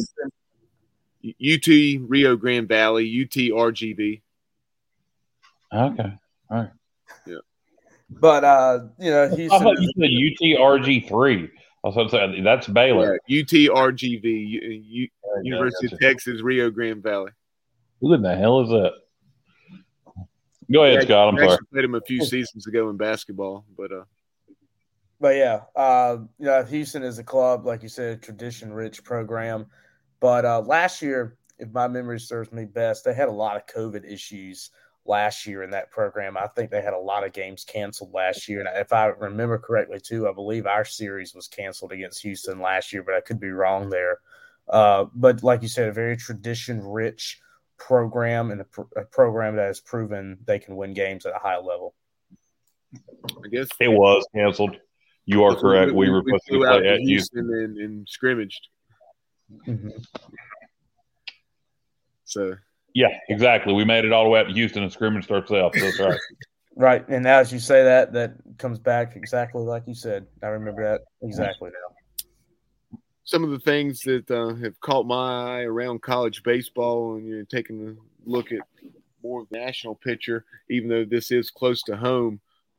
UT Rio Grande Valley, UTRGV. Okay, all right. Yeah, but Houston. I thought you said UTRG3. I was going to say that's Baylor. Yeah, UTRGV, University of Texas Rio Grande Valley. Who in the hell is that? Go ahead, Scott. I'm sorry. Played him a few seasons ago in basketball, but yeah, Houston is a club, like you said, a tradition-rich program. But last year, if my memory serves me best, they had a lot of COVID issues last year in that program. I think they had a lot of games canceled last year. And if I remember correctly, too, I believe our series was canceled against Houston last year, but I could be wrong there. But like you said, a very tradition-rich program, and a program that has proven they can win games at a high level. I guess it was canceled. You are correct. We were supposed to play at Houston and scrimmaged. Mm-hmm. So yeah, exactly. We made it all the way up to Houston and scrimmaged ourselves. That's right. Right. And now as you say that comes back exactly like you said. I remember that exactly now. Some of the things that have caught my eye around college baseball, and you're taking a look at more of the national picture, even though this is close to home,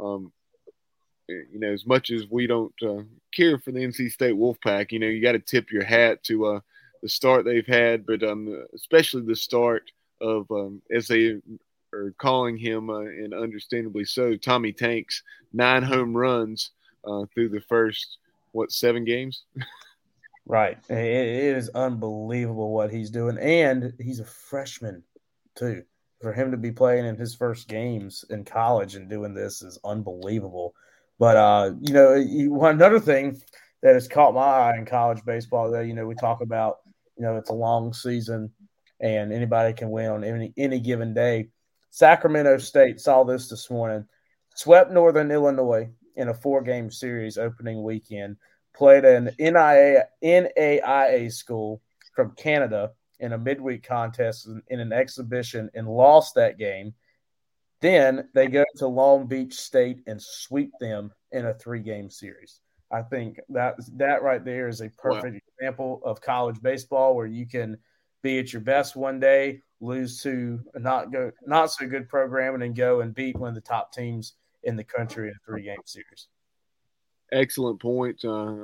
as much as we don't care for the NC State Wolfpack, you got to tip your hat to the start they've had, but especially the start of, as they are calling him, and understandably so, Tommy Tanks, 9 home runs through the first, 7 games? Right. It is unbelievable what he's doing. And he's a freshman, too. For him to be playing in his first games in college and doing this is unbelievable. But, another thing that has caught my eye in college baseball, that, we talk about, it's a long season and anybody can win on any given day. Sacramento State saw this morning, swept Northern Illinois in a 4-game series opening weekend, played an NAIA school from Canada in a midweek contest in an exhibition and lost that game. Then they go to Long Beach State and sweep them in a 3-game series. I think that right there is a perfect example of college baseball, where you can be at your best one day, lose to a not so good program, and then go and beat one of the top teams in the country in a 3-game series. Excellent point.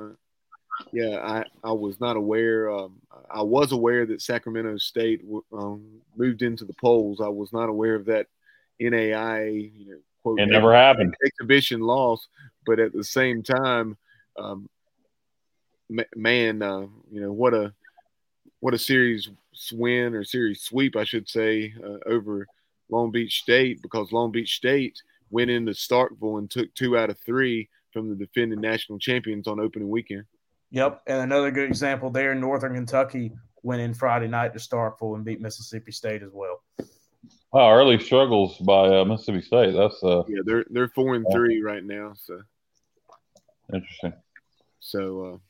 I was not aware. I was aware that Sacramento State moved into the polls. I was not aware of that NAIA, quote, it never happened, exhibition loss. But at the same time, what a series win or series sweep, I should say, over Long Beach State, because Long Beach State went into Starkville and took 2 out of 3 from the defending national champions on opening weekend. Yep, and another good example there, Northern Kentucky went in Friday night to Starkville and beat Mississippi State as well. Wow, early struggles by Mississippi State. That's they're 4-3 right now. So interesting. So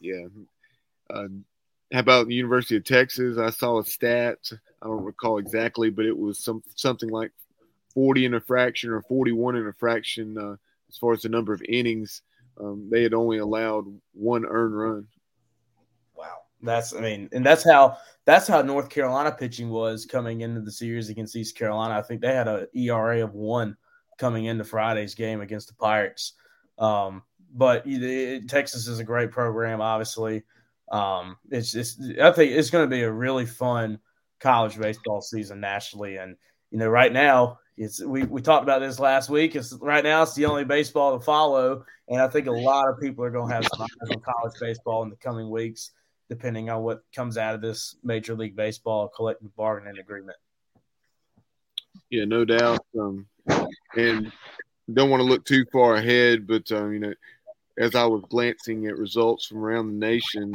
how about the University of Texas? I saw a stat. I don't recall exactly, but it was something like 40 and a fraction or 41 and a fraction as far as the number of innings. They had only allowed 1 earned run. Wow, that's how North Carolina pitching was coming into the series against East Carolina. I think they had an ERA of 1 coming into Friday's game against the Pirates. But Texas is a great program, obviously. I think it's going to be a really fun college baseball season nationally. And, right now, we talked about this last week. Right now it's the only baseball to follow. And I think a lot of people are going to have some eyes on college baseball in the coming weeks, depending on what comes out of this Major League Baseball collective bargaining agreement. Yeah, no doubt. And don't want to look too far ahead, but, as I was glancing at results from around the nation,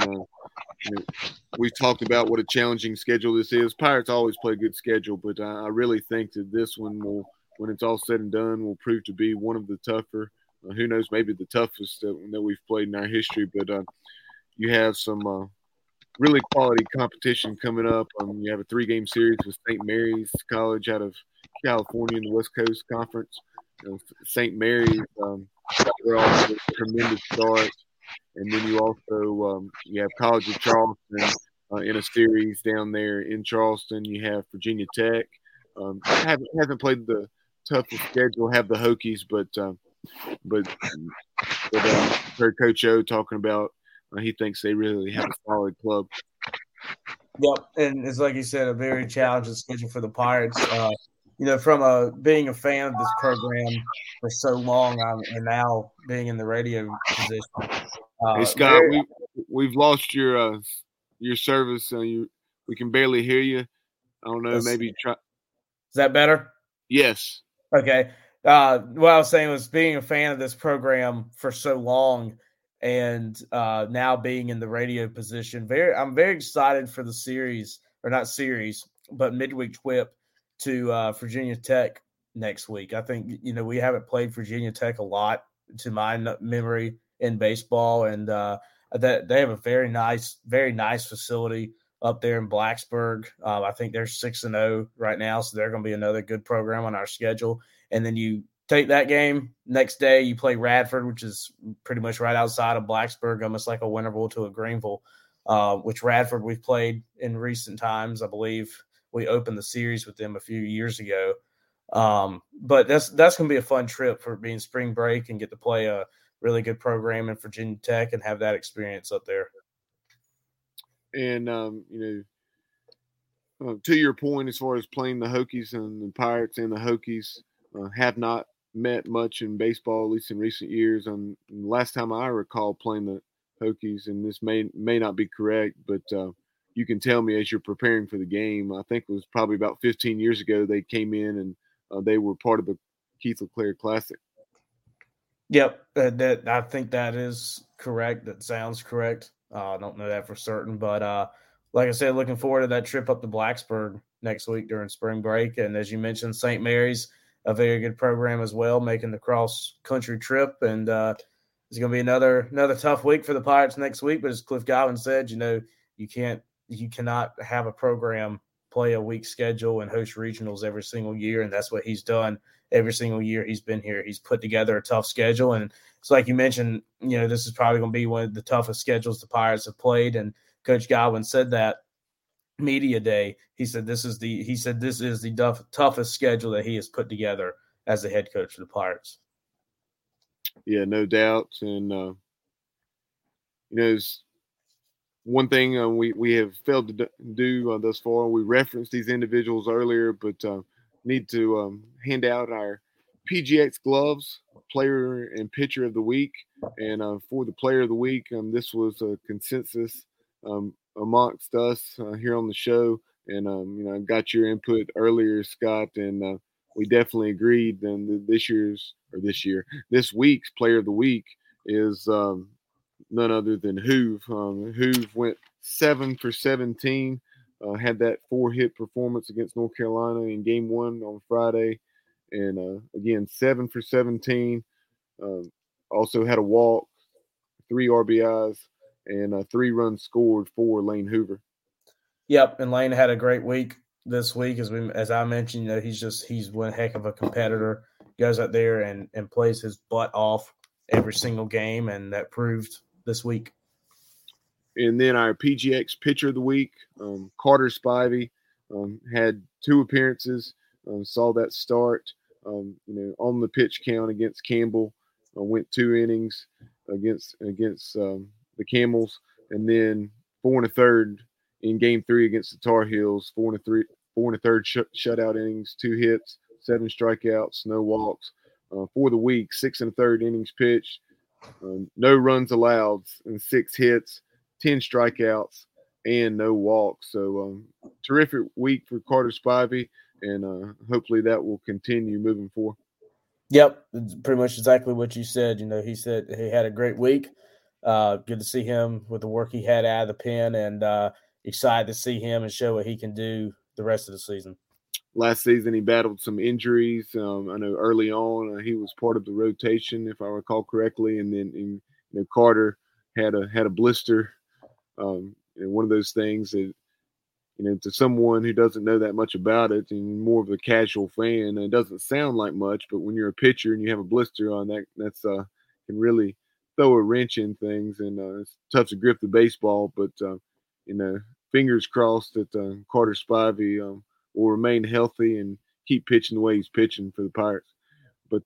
we talked about what a challenging schedule this is. Pirates always play a good schedule, but I really think that this one will, when it's all said and done, will prove to be one of the tougher. Who knows, maybe the toughest that we've played in our history. But you have some really quality competition coming up. You have a 3-game series with St. Mary's College out of California in the West Coast Conference. St. Mary's, they're off to a tremendous start. And then you also you have College of Charleston in a series down there in Charleston. You have Virginia Tech. Hasn't played the toughest schedule, have the Hokies, but heard Coach O talking about he thinks they really have a solid club. Yep, and it's like you said, a very challenging schedule for the Pirates. From being a fan of this program for so long, and now being in the radio position. Hey Scott, we've lost your service. We can barely hear you. I don't know. Maybe try. Is that better? Yes. Okay. What I was saying was being a fan of this program for so long, and now being in the radio position. I'm very excited for the series, or not series, but midweek trip to Virginia Tech next week. I think we haven't played Virginia Tech a lot, to my memory, in baseball, and that they have a very nice facility up there in Blacksburg. I think they're 6-0 right now, so they're going to be another good program on our schedule. And then you take that game, next day you play Radford, which is pretty much right outside of Blacksburg, almost like a Winterville to a Greenville, which Radford we've played in recent times. I believe we opened the series with them a few years ago. But that's going to be a fun trip for being spring break and get to play a really good program in Virginia Tech and have that experience up there. And, to your point, as far as playing the Hokies, and the Pirates and the Hokies have not met much in baseball, at least in recent years. And the last time I recall playing the Hokies, and this may not be correct, but you can tell me as you're preparing for the game, I think it was probably about 15 years ago they came in and they were part of the Keith LeClaire Classic. Yep, I think that is correct. That sounds correct. I don't know that for certain, but like I said, looking forward to that trip up to Blacksburg next week during spring break. And as you mentioned, St. Mary's, a very good program as well, making the cross-country trip. And it's going to be another tough week for the Pirates next week. But as Cliff Godwin said, you cannot have a program play a week schedule and host regionals every single year, and that's what he's done every single year he's been here. He's put together a tough schedule, and it's like you mentioned, this is probably going to be one of the toughest schedules the Pirates have played. And Coach Godwin said that media day. He said this is the toughest schedule that he has put together as the head coach of the Pirates. Yeah, no doubt. And it's one thing we have failed to do thus far. We referenced these individuals earlier, but need to hand out our PGX Gloves, Player and Pitcher of the Week. And for the Player of the Week, this was a consensus amongst us here on the show. And, I got your input earlier, Scott, and we definitely agreed. And this week's Player of the Week is none other than Hoove. Hoove went 7 for 17, had that 4-hit performance against North Carolina in Game 1 on Friday. And, again, 7 for 17. Also had a walk, 3 RBIs, and 3 runs scored for Lane Hoover. Yep, and Lane had a great week this week. As I mentioned, he's one heck of a competitor. Goes out there and plays his butt off every single game, and that proved this week. And then our PGX Pitcher of the Week, Carter Spivey, had 2 appearances, saw that start, on the pitch count against Campbell, went 2 innings against the Camels, and then 4 1/3 in Game 3 against the Tar Heels, 4 1/3 shutout innings, 2 hits, 7 strikeouts, no walks. For the week, 6 1/3 innings pitched, no runs allowed, and 6 hits, 10 strikeouts, and no walks. So terrific week for Carter Spivey, and hopefully that will continue moving forward. Yep, it's pretty much exactly what you said. He said he had a great week. Good to see him with the work he had out of the pen, and excited to see him and show what he can do the rest of the season. Last season, he battled some injuries. I know early on he was part of the rotation, if I recall correctly, and then Carter had a blister. One of those things that, to someone who doesn't know that much about it and more of a casual fan, it doesn't sound like much, but when you're a pitcher and you have a blister on, that's can really throw a wrench in things, and it's tough to grip the baseball. But fingers crossed that Carter Spivey will remain healthy and keep pitching the way he's pitching for the Pirates. But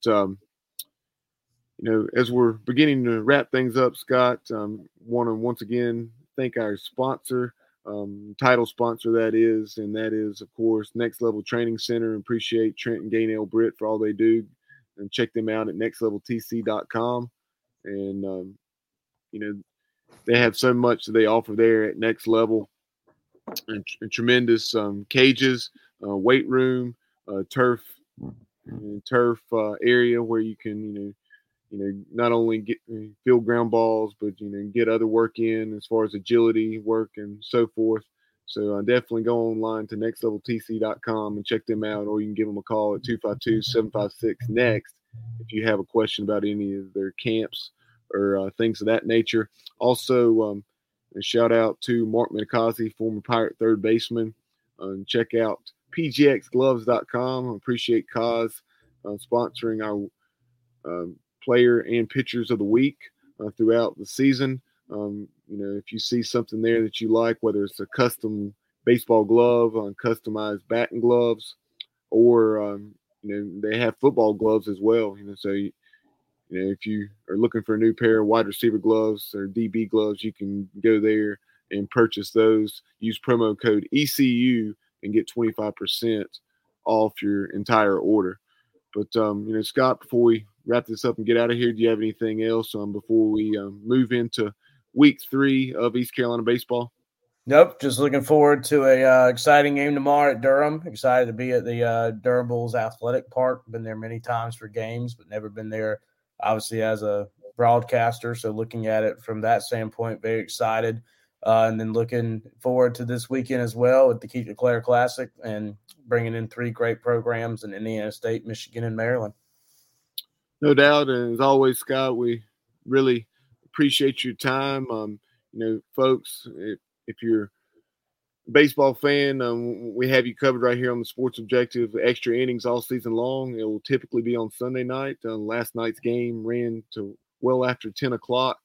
as we're beginning to wrap things up, Scott, want to once again thank our sponsor, title sponsor that is, of course, Next Level Training Center. Appreciate Trent and Gaynell Britt for all they do, and check them out at nextleveltc.com. And they have so much that they offer there at Next Level, and tremendous cages, weight room, turf area where you can not only field ground balls, but get other work in as far as agility work and so forth. So definitely go online to nextleveltc.com and check them out, or you can give them a call at 252-756-NEXT if you have a question about any of their camps or things of that nature. Also, a shout out to Mark Minikazi, former Pirate third baseman. Check out pgxgloves.com. I appreciate Kaz sponsoring our player and pitchers of the week throughout the season. If you see something there that you like, whether it's a custom baseball glove, customized batting gloves, or they have football gloves as well. So if you are looking for a new pair of wide receiver gloves or DB gloves, you can go there and purchase those. Use promo code ECU and get 25% off your entire order. But Scott, before we wrap this up and get out of here, do you have anything else before we move into week 3 of East Carolina baseball? Nope. Just looking forward to a exciting game tomorrow at Durham. Excited to be at the Durham Bulls Athletic Park. Been there many times for games, but never been there, obviously, as a broadcaster. So looking at it from that standpoint, very excited. And then looking forward to this weekend as well with the Keith LeClaire Classic and bringing in 3 great programs in Indiana State, Michigan, and Maryland. No doubt. And as always, Scott, we really appreciate your time. Folks, if you're a baseball fan, we have you covered right here on the Sports Objective. Extra innings all season long. It will typically be on Sunday night. Last night's game ran to well after 10 o'clock.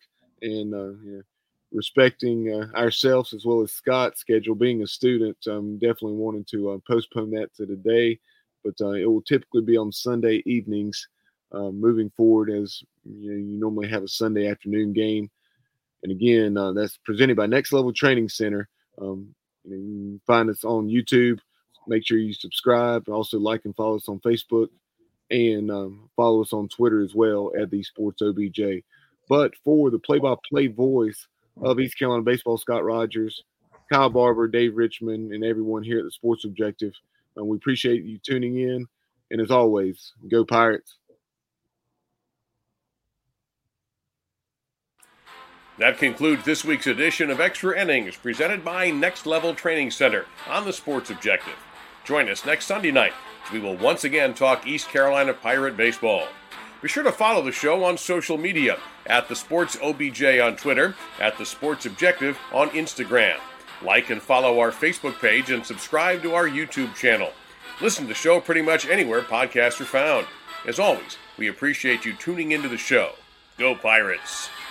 And respecting ourselves as well as Scott's schedule, being a student, definitely wanted to postpone that to today. But it will typically be on Sunday evenings moving forward, as you normally have a Sunday afternoon game. And again, that's presented by Next Level Training Center. You can find us on YouTube. Make sure you subscribe. Also like and follow us on Facebook. and follow us on Twitter as well at the Sports OBJ. But for the play-by-play voice of East Carolina baseball, Scott Rogers, Kyle Barber, Dave Richmond, and everyone here at the Sports Objective, we appreciate you tuning in. And as always, go Pirates. That concludes this week's edition of Extra Innings, presented by Next Level Training Center on the Sports Objective. Join us next Sunday night as we will once again talk East Carolina Pirate baseball. Be sure to follow the show on social media at the Sports OBJ on Twitter, at the Sports Objective on Instagram. Like and follow our Facebook page and subscribe to our YouTube channel. Listen to the show pretty much anywhere podcasts are found. As always, we appreciate you tuning into the show. Go Pirates!